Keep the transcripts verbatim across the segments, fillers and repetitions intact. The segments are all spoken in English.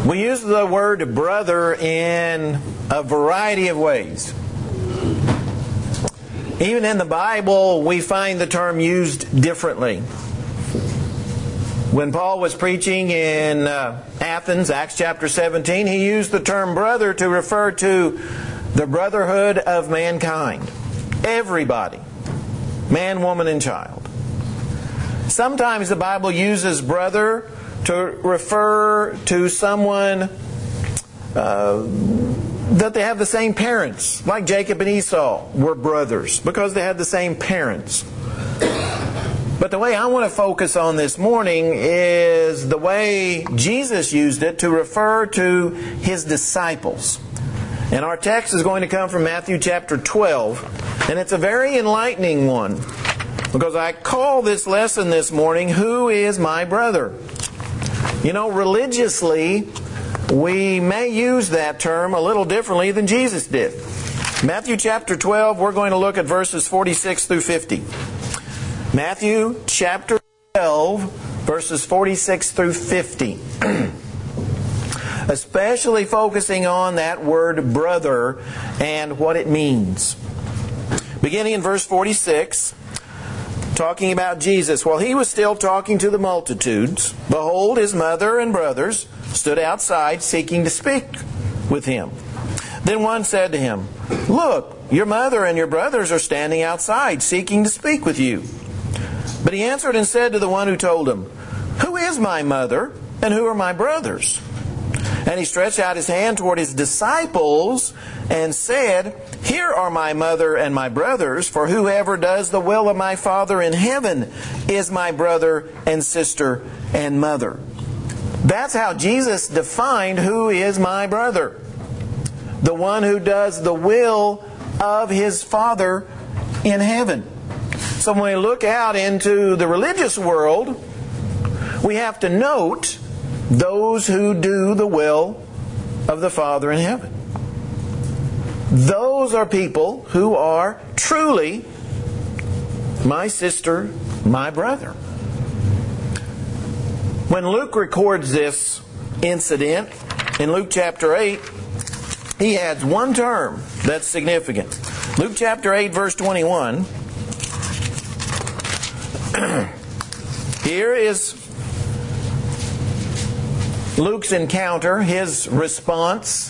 We use the word brother in a variety of ways. Even in the Bible, we find the term used differently. When Paul was preaching in uh, Athens, Acts chapter seventeen, he used the term brother to refer to the brotherhood of mankind. Everybody. Man, woman, and child. Sometimes the Bible uses brother to refer to someone uh, that they have the same parents. Like Jacob and Esau were brothers because they had the same parents. But the way I want to focus on this morning is the way Jesus used it to refer to His disciples. And our text is going to come from Matthew chapter twelve. And it's a very enlightening one. Because I call this lesson this morning, Who is My Brother? You know, religiously, we may use that term a little differently than Jesus did. Matthew chapter twelve, we're going to look at verses forty-six through fifty. Matthew chapter twelve, verses forty-six through fifty. Especially focusing on that word brother and what it means. Beginning in verse forty-six, talking about Jesus. While he was still talking to the multitudes, behold, his mother and brothers stood outside seeking to speak with him. Then one said to him, Look, your mother and your brothers are standing outside seeking to speak with you. But he answered and said to the one who told him, Who is my mother and who are my brothers? And he stretched out his hand toward his disciples and said, Here are my mother and my brothers, for whoever does the will of my Father in heaven is my brother and sister and mother. That's how Jesus defined who is my brother. The one who does the will of his Father in heaven. So when we look out into the religious world, we have to note those who do the will of the Father in heaven. Those are people who are truly my sister, my brother. When Luke records this incident in Luke chapter eight, he adds one term that's significant. Luke chapter eight, verse twenty-one. Here is Luke's encounter, his response.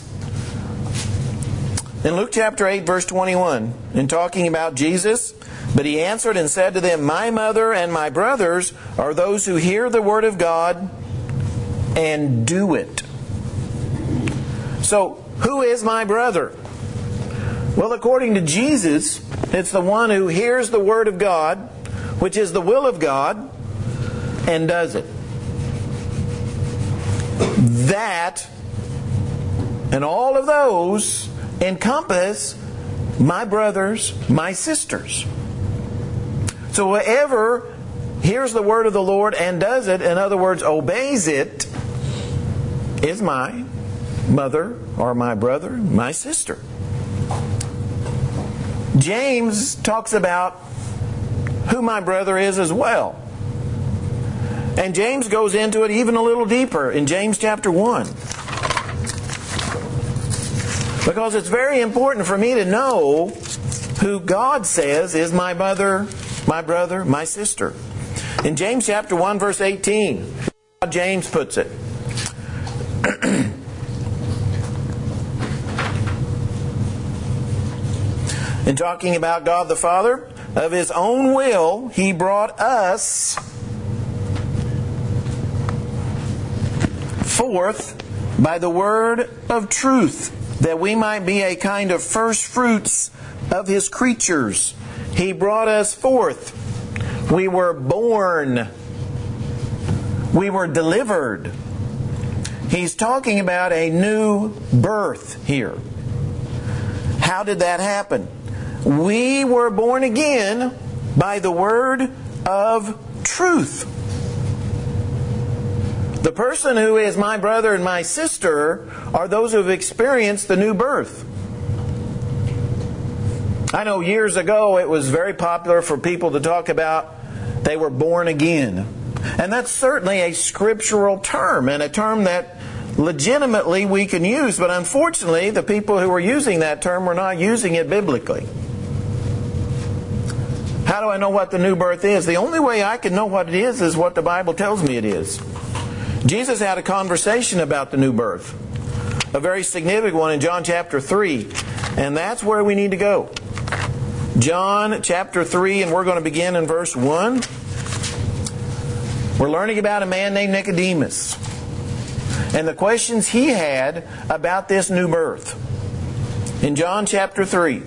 In Luke chapter eight, verse twenty-one, in talking about Jesus, but he answered and said to them, My mother and my brothers are those who hear the word of God and do it. So, who is my brother? Well, according to Jesus, it's the one who hears the word of God, which is the will of God, and does it. That and all of those encompass my brothers, my sisters. So whoever hears the word of the Lord and does it, in other words, obeys it, is my mother or my brother, my sister. James talks about who my brother is as well. And James goes into it even a little deeper in James chapter one. Because it's very important for me to know who God says is my mother, my brother, my sister. In James chapter one, verse eighteen, how James puts it. In talking about God the Father, of His own will, He brought us forth by the word of truth, that we might be a kind of first fruits of His creatures. He brought us forth. We were born. We were delivered. He's talking about a new birth here. How did that happen? We were born again by the word of truth. The person who is my brother and my sister are those who have experienced the new birth. I know years ago it was very popular for people to talk about they were born again. And that's certainly a scriptural term, and a term that legitimately we can use, but unfortunately the people who were using that term were not using it biblically. How do I know what the new birth is? The only way I can know what it is is what the Bible tells me it is. Jesus had a conversation about the new birth, a very significant one in John chapter three, and that's where we need to go. John chapter three, and we're going to begin in verse one. We're learning about a man named Nicodemus and the questions he had about this new birth. In John chapter three,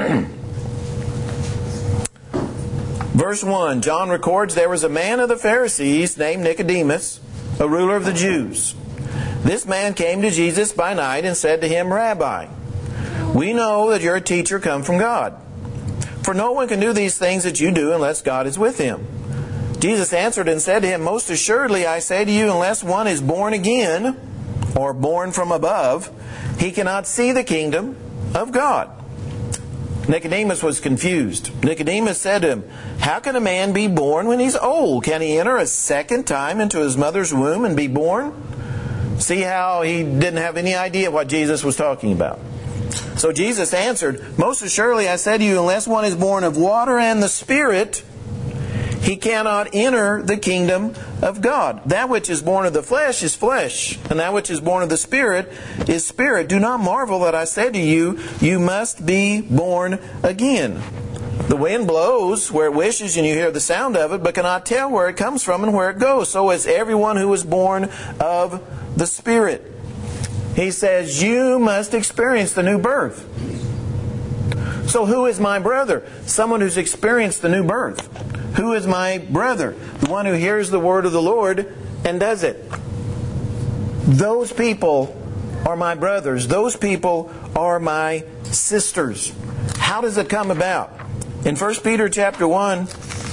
verse one, John records, there was a man of the Pharisees named Nicodemus, a ruler of the Jews. This man came to Jesus by night and said to him, Rabbi, we know that you're a teacher come from God. For no one can do these things that you do unless God is with him. Jesus answered and said to him, most assuredly I say to you, unless one is born again, or born from above, he cannot see the kingdom of God. Nicodemus was confused. Nicodemus said to him, how can a man be born when he's old? Can he enter a second time into his mother's womb and be born? See how he didn't have any idea what Jesus was talking about. So Jesus answered, most assuredly I said to you, unless one is born of water and the Spirit, he cannot enter the kingdom of God. That which is born of the flesh is flesh, and that which is born of the Spirit is spirit. Do not marvel that I said to you, you must be born again. The wind blows where it wishes, and you hear the sound of it, but cannot tell where it comes from and where it goes. So is everyone who is born of the Spirit. He says, you must experience the new birth. So who is my brother? Someone who's experienced the new birth. Who is my brother? The one who hears the word of the Lord and does it. Those people are my brothers. Those people are my sisters. How does it come about? In First Peter chapter one,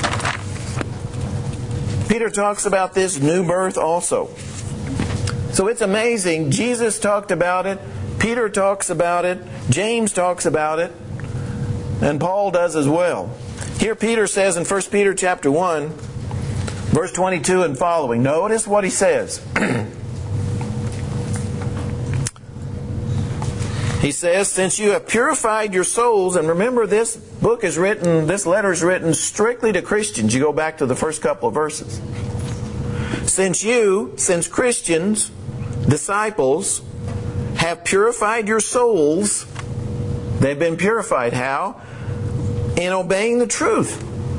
Peter talks about this new birth also. So it's amazing. Jesus talked about it. Peter talks about it. James talks about it. And Paul does as well. Here Peter says in First Peter chapter one, verse twenty-two and following. Notice what he says. He says, since you have purified your souls, and remember this book is written, this letter is written strictly to Christians. You go back to the first couple of verses. Since you, since Christians, disciples, have purified your souls, they've been purified. How? In obeying the truth.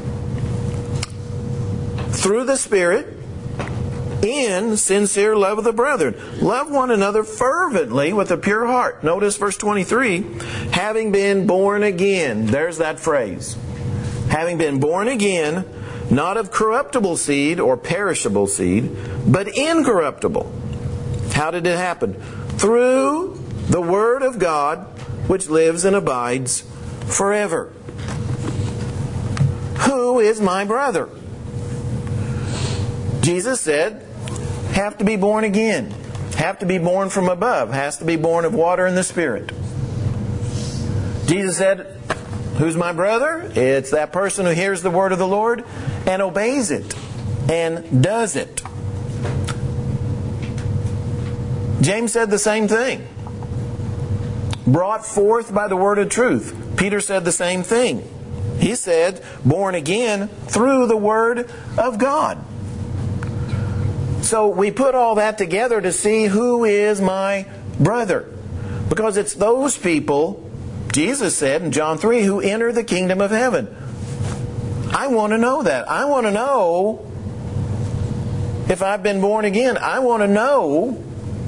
Through the Spirit, in sincere love of the brethren. Love one another fervently with a pure heart. Notice verse twenty-three. Having been born again. There's that phrase. Having been born again, not of corruptible seed or perishable seed, but incorruptible. How did it happen? Through the Word of God, which lives and abides forever. Who is my brother? Jesus said, have to be born again. Have to be born from above. Has to be born of water and the Spirit. Jesus said, who's my brother? It's that person who hears the word of the Lord and obeys it and does it. James said the same thing. Brought forth by the word of truth. Peter said the same thing. He said, born again through the word of God. So we put all that together to see who is my brother. Because it's those people, Jesus said in John three, who enter the kingdom of heaven. I want to know that. I want to know if I've been born again. I want to know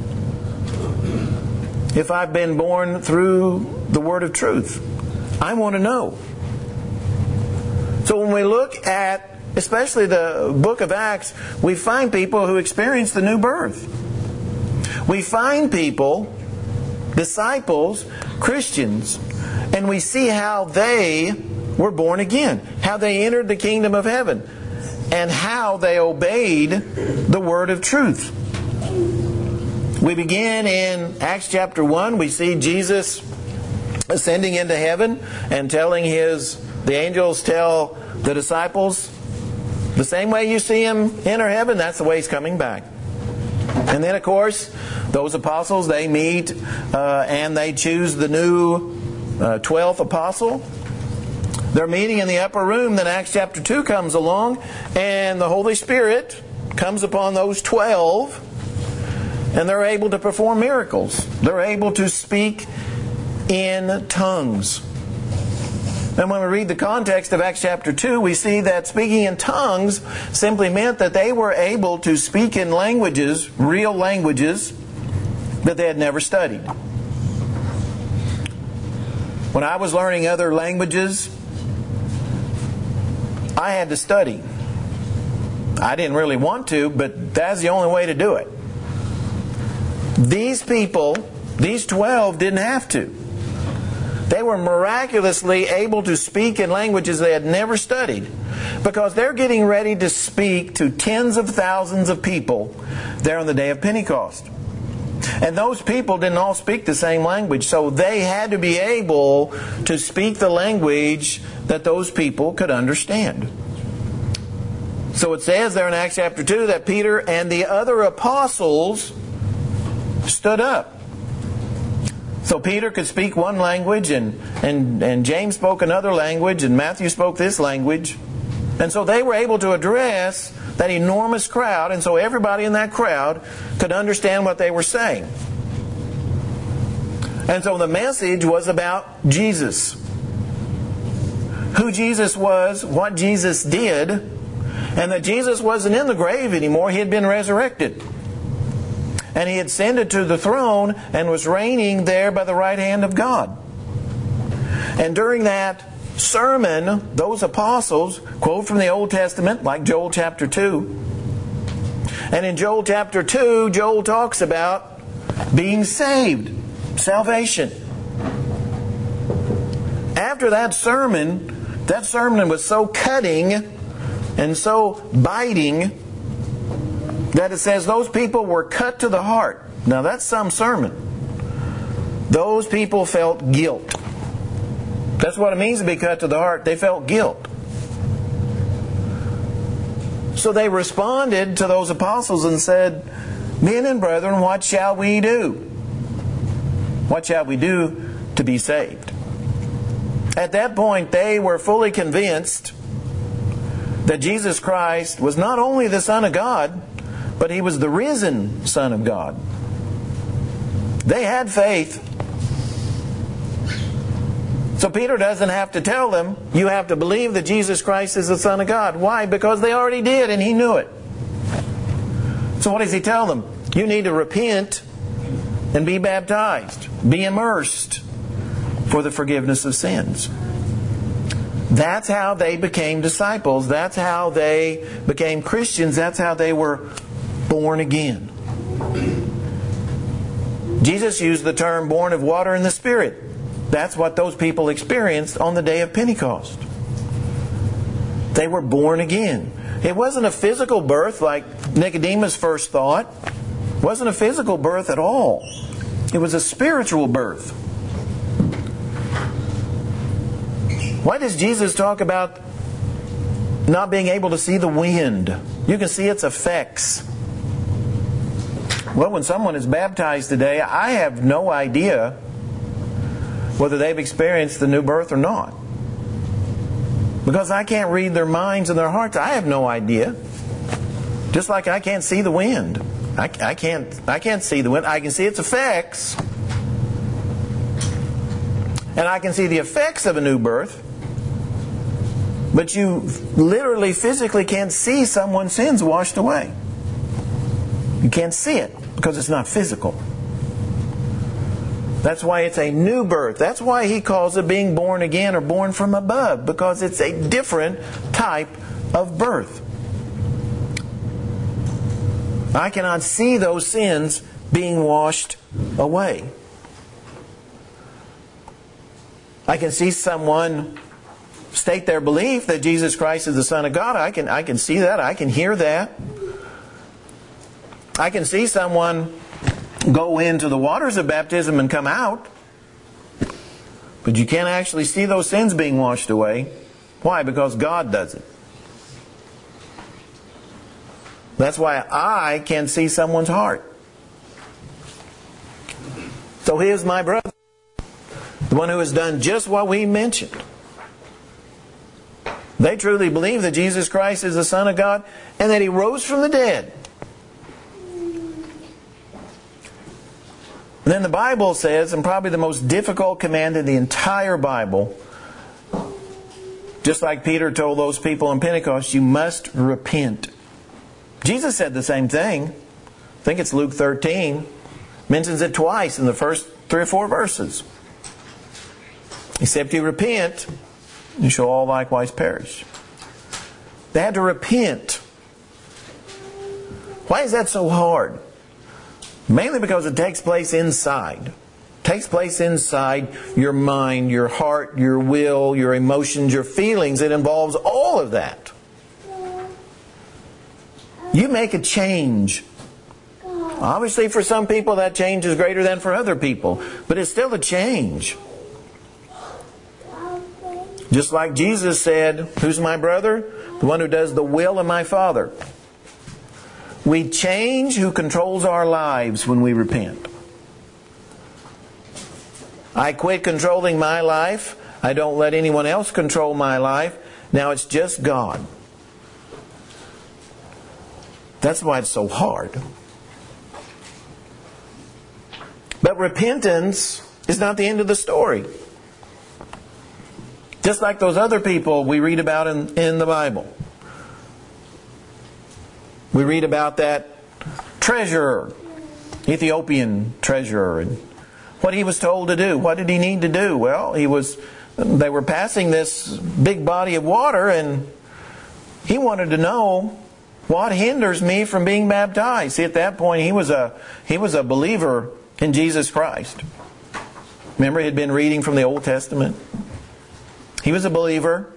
if I've been born through the word of truth. I want to know. So when we look at especially the book of Acts, we find people who experience the new birth. We find people, disciples, Christians, and we see how they were born again, how they entered the kingdom of heaven, and how they obeyed the word of truth. We begin in Acts chapter one. We see Jesus ascending into heaven and telling his, the angels tell the disciples, the same way you see him enter heaven, that's the way he's coming back. And then, of course, those apostles, they meet uh, and they choose the new uh, twelfth apostle. They're meeting in the upper room. Then Acts chapter two comes along, and the Holy Spirit comes upon those twelve, and they're able to perform miracles. They're able to speak in tongues. And when we read the context of Acts chapter two, we see that speaking in tongues simply meant that they were able to speak in languages, real languages, that they had never studied. When I was learning other languages, I had to study. I didn't really want to, but that's the only way to do it. These people, these twelve, didn't have to. They were miraculously able to speak in languages they had never studied, because they're getting ready to speak to tens of thousands of people there on the day of Pentecost. And those people didn't all speak the same language, so they had to be able to speak the language that those people could understand. So it says there in Acts chapter two that Peter and the other apostles stood up. So Peter could speak one language, and, and, and James spoke another language, and Matthew spoke this language. And so they were able to address that enormous crowd, and so everybody in that crowd could understand what they were saying. And so the message was about Jesus. Who Jesus was, what Jesus did, and that Jesus wasn't in the grave anymore. He had been resurrected. And He ascended to the throne and was reigning there by the right hand of God. And during that sermon, those apostles quote from the Old Testament, like Joel chapter two. And in Joel chapter two, Joel talks about being saved, salvation. After that sermon, that sermon was so cutting and so biting that it says those people were cut to the heart. Now that's some sermon. Those people felt guilt. That's what it means to be cut to the heart. They felt guilt. So they responded to those apostles and said, "Men and brethren, what shall we do? What shall we do to be saved?" At that point, they were fully convinced that Jesus Christ was not only the Son of God, but He was the risen Son of God. They had faith. So Peter doesn't have to tell them, you have to believe that Jesus Christ is the Son of God. Why? Because they already did, and He knew it. So what does He tell them? You need to repent and be baptized. Be immersed for the forgiveness of sins. That's how they became disciples. That's how they became Christians. That's how they were born again. Jesus used the term born of water and the Spirit. That's what those people experienced on the day of Pentecost. They were born again. It wasn't a physical birth like Nicodemus first thought. It wasn't a physical birth at all. It was a spiritual birth. Why does Jesus talk about not being able to see the wind? You can see its effects. Well, when someone is baptized today, I have no idea whether they've experienced the new birth or not. Because I can't read their minds and their hearts. I have no idea. Just like I can't see the wind. I, I can't, I can't see the wind. I can see its effects. And I can see the effects of a new birth. But you literally, physically can't see someone's sins washed away. You can't see it because it's not physical. That's why it's a new birth. That's why He calls it being born again or born from above, because it's a different type of birth. I cannot see those sins being washed away. I can see someone state their belief that Jesus Christ is the Son of God. I can, I can see that. I can hear that. I can see someone go into the waters of baptism and come out. But you can't actually see those sins being washed away. Why? Because God does it. That's why I can see someone's heart. So he is my brother. The one who has done just what we mentioned. They truly believe that Jesus Christ is the Son of God and that He rose from the dead. And then the Bible says, and probably the most difficult command in the entire Bible, just like Peter told those people on Pentecost, you must repent. Jesus said the same thing. I think it's Luke thirteen. Mentions it twice in the first three or four verses. Except you repent, you shall all likewise perish. They had to repent. Why is that so hard? Mainly because it takes place inside. It takes place inside your mind, your heart, your will, your emotions, your feelings. It involves all of that. You make a change. Obviously for some people that change is greater than for other people. But it's still a change. Just like Jesus said, who's my brother? The one who does the will of my Father. We change who controls our lives when we repent. I quit controlling my life. I don't let anyone else control my life. Now it's just God. That's why it's so hard. But repentance is not the end of the story. Just like those other people we read about in, in the Bible. We read about that treasurer, Ethiopian treasurer, and what he was told to do. What did he need to do? Well, he was. They were passing this big body of water, and he wanted to know, what hinders me from being baptized? See, at that point, he was a he was a believer in Jesus Christ. Remember, he had been reading from the Old Testament. He was a believer.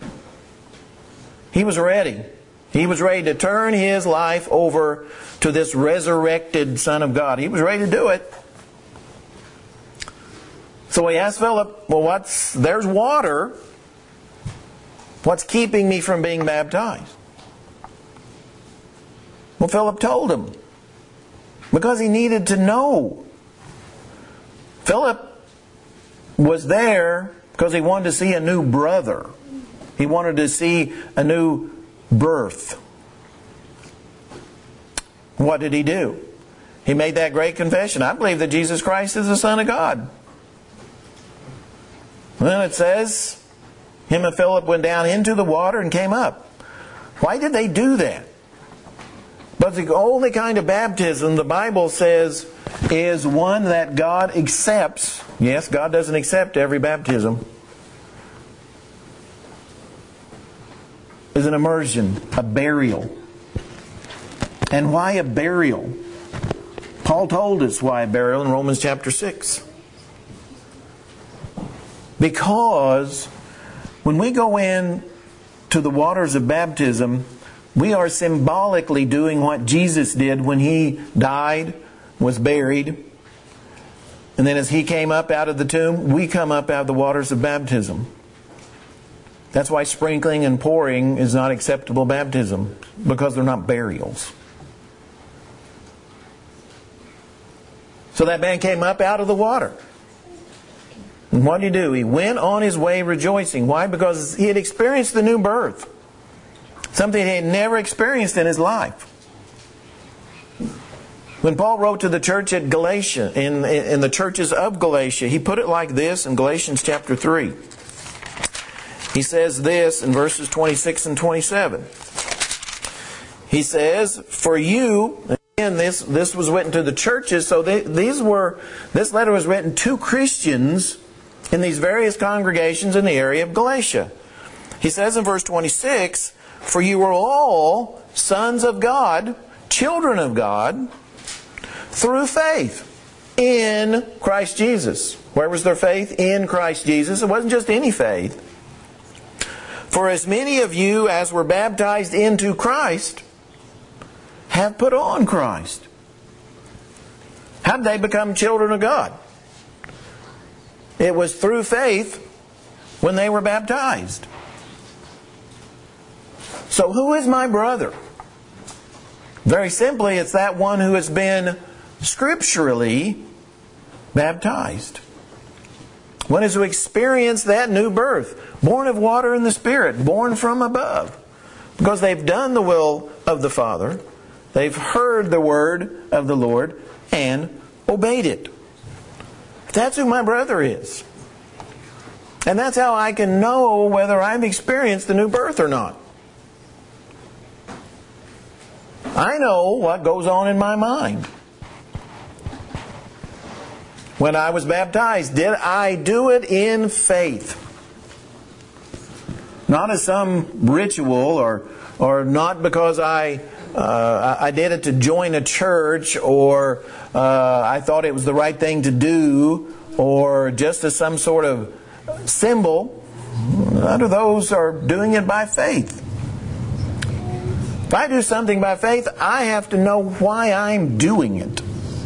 He was ready. He was ready to turn his life over to this resurrected Son of God. He was ready to do it. So he asked Philip, well, what's there's water. What's keeping me from being baptized? Well, Philip told him. Because he needed to know. Philip was there because he wanted to see a new brother. He wanted to see a new birth. What did he do? He made that great confession. I believe that Jesus Christ is the Son of God. Well, it says, him and Philip went down into the water and came up. Why did they do that? But the only kind of baptism the Bible says is one that God accepts. Yes, God doesn't accept every baptism. Is an immersion, a burial. And why a burial? Paul told us why a burial in Romans chapter six. Because when we go in to the waters of baptism, we are symbolically doing what Jesus did when He died, was buried, and then as He came up out of the tomb, we come up out of the waters of baptism. That's why sprinkling and pouring is not acceptable baptism, because they're not burials. So that man came up out of the water. And what did he do? He went on his way rejoicing. Why? Because he had experienced the new birth. Something he had never experienced in his life. When Paul wrote to the church at Galatia, in, in the churches of Galatia, he put it like this in Galatians chapter three. He says this in verses twenty-six and twenty-seven. He says, for you, again, this, this was written to the churches, so they, these were, this letter was written to Christians in these various congregations in the area of Galatia. He says in verse twenty-six, for you are all sons of God, children of God, through faith in Christ Jesus. Where was their faith? In Christ Jesus. It wasn't just any faith. For as many of you as were baptized into Christ have put on Christ. How did they become children of God? It was through faith when they were baptized. So who is my brother? Very simply, it's that one who has been scripturally baptized. One is to experience that new birth, born of water and the Spirit, born from above. Because they've done the will of the Father, they've heard the word of the Lord, and obeyed it. That's who my brother is. And that's how I can know whether I've experienced the new birth or not. I know what goes on in my mind. When I was baptized, did I do it in faith? Not as some ritual, or or not because I uh, I did it to join a church, or uh, I thought it was the right thing to do, or just as some sort of symbol. None of those are doing it by faith. If I do something by faith, I have to know why I'm doing it.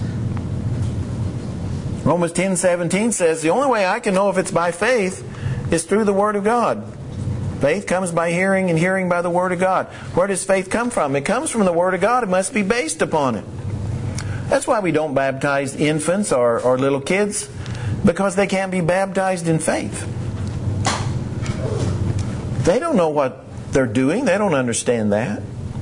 Romans ten seventeen says the only way I can know if it's by faith is through the Word of God. Faith comes by hearing, and hearing by the Word of God. Where does faith come from? It comes from the Word of God. It must be based upon it. That's why we don't baptize infants or, or little kids, because they can't be baptized in faith. They don't know what they're doing. They don't understand that.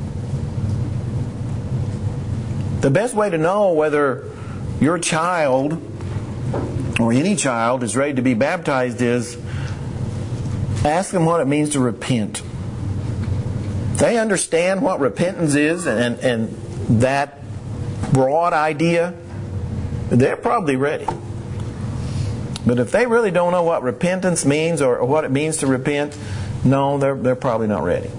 The best way to know whether your child or any child is ready to be baptized is ask them what it means to repent. If they understand what repentance is and, and that broad idea, they're probably ready. But if they really don't know what repentance means or, or what it means to repent, no, they're, they're probably not ready.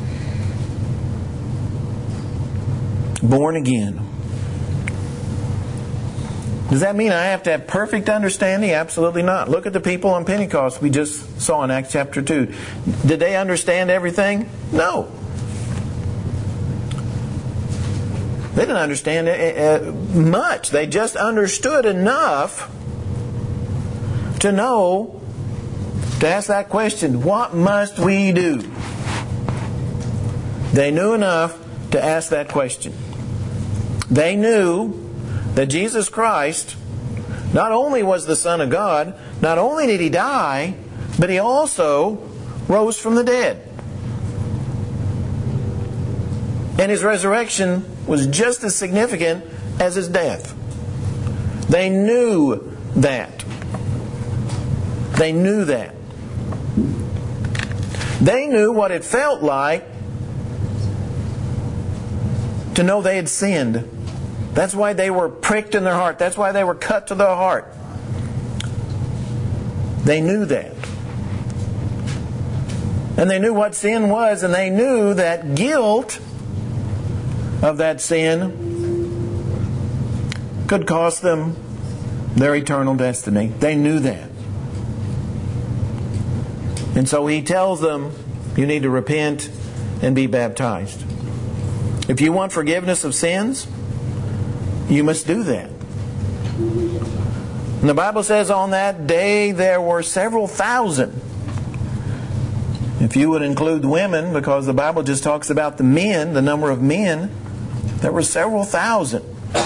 Born again. Does that mean I have to have perfect understanding? Absolutely not. Look at the people on Pentecost we just saw in Acts chapter two. Did they understand everything? No. They didn't understand much. They just understood enough to know, to ask that question, what must we do? They knew enough to ask that question. They knew that Jesus Christ not only was the Son of God, not only did He die, but He also rose from the dead. And His resurrection was just as significant as His death. They knew that. They knew that. They knew what it felt like to know they had sinned. That's why they were pricked in their heart. That's why they were cut to the heart. They knew that. And they knew what sin was, and they knew that guilt of that sin could cost them their eternal destiny. They knew that. And so He tells them, you need to repent and be baptized. If you want forgiveness of sins, you must do that. And the Bible says on that day there were several thousand. If you would include women, because the Bible just talks about the men, the number of men, there were several thousand.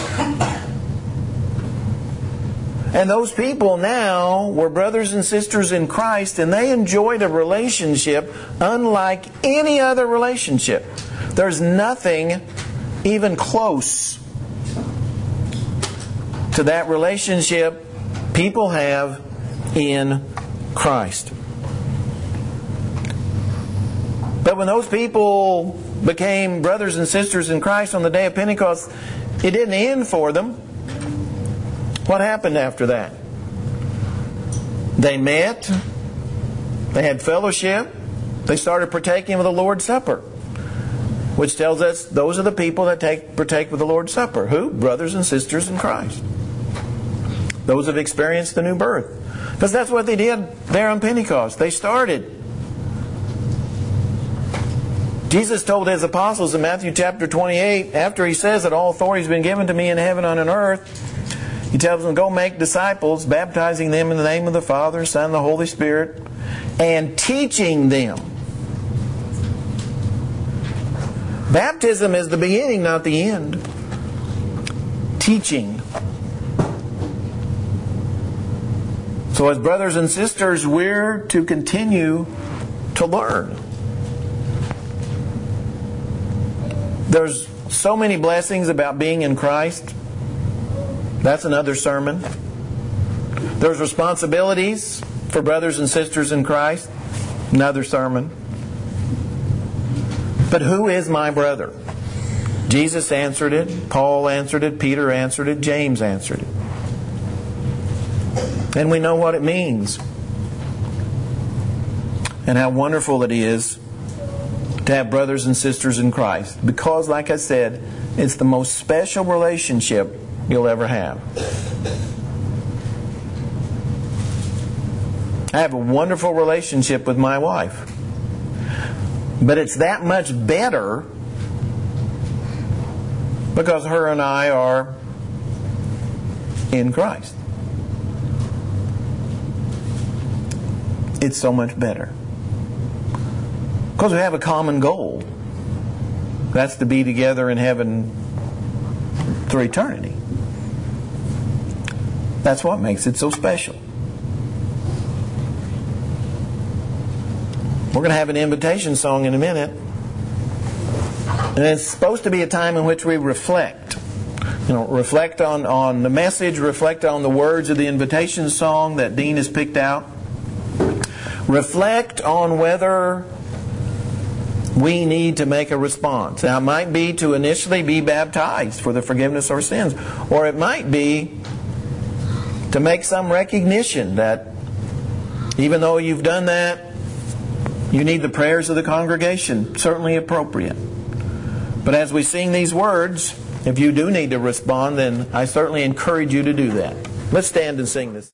And those people now were brothers and sisters in Christ, and they enjoyed a relationship unlike any other relationship. There's nothing even close to that relationship people have in Christ. But when those people became brothers and sisters in Christ on the day of Pentecost, it didn't end for them. What happened after that? They met, they had fellowship, they started partaking of the Lord's Supper, which tells us those are the people that take partake with the Lord's Supper. Who? Brothers and sisters in Christ. Those have experienced the new birth. Because that's what they did there on Pentecost. They started. Jesus told His apostles in Matthew chapter twenty-eight, after He says that all authority has been given to Me in heaven and on earth, He tells them, go make disciples, baptizing them in the name of the Father, Son, and the Holy Spirit, and teaching them. Baptism is the beginning, not the end. Teaching. So as brothers and sisters, we're to continue to learn. There's so many blessings about being in Christ. That's another sermon. There's responsibilities for brothers and sisters in Christ. Another sermon. But who is my brother? Jesus answered it. Paul answered it. Peter answered it. James answered it. And we know what it means. And how wonderful it is to have brothers and sisters in Christ. Because, like I said, it's the most special relationship you'll ever have. I have a wonderful relationship with my wife. But it's that much better because her and I are in Christ. It's so much better. Because we have a common goal. That's to be together in heaven through eternity. That's what makes it so special. We're going to have an invitation song in a minute. And it's supposed to be a time in which we reflect. You know, reflect on, on the message, reflect on the words of the invitation song that Dean has picked out. Reflect on whether we need to make a response. Now, it might be to initially be baptized for the forgiveness of our sins. Or it might be to make some recognition that even though you've done that, you need the prayers of the congregation. Certainly appropriate. But as we sing these words, if you do need to respond, then I certainly encourage you to do that. Let's stand and sing this.